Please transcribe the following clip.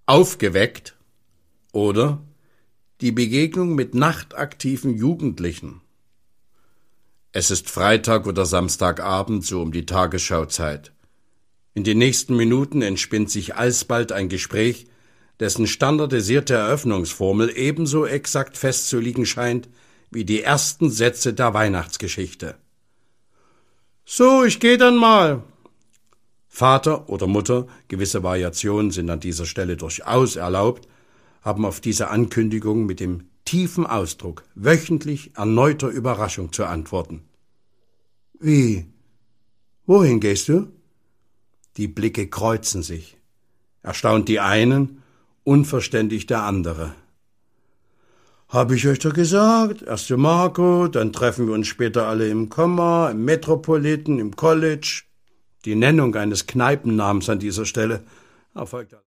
Aufgeweckt oder die Begegnung mit nachtaktiven Jugendlichen. Es ist Freitag oder Samstagabend, so um die Tagesschauzeit. In den nächsten Minuten entspinnt sich alsbald ein Gespräch, dessen standardisierte Eröffnungsformel ebenso exakt festzuliegen scheint wie die ersten Sätze der Weihnachtsgeschichte. »So, ich geh dann mal.« Vater oder Mutter, gewisse Variationen sind an dieser Stelle durchaus erlaubt, haben auf diese Ankündigung mit dem tiefen Ausdruck wöchentlich erneuter Überraschung zu antworten. »Wie? Wohin gehst du?« Die Blicke kreuzen sich. Erstaunt die einen, unverständlich der andere. »Hab ich euch doch gesagt, erst zu Marco, dann treffen wir uns später alle im Komma, im Metropolitan, im College.« Die Nennung eines Kneipennamens an dieser Stelle erfolgt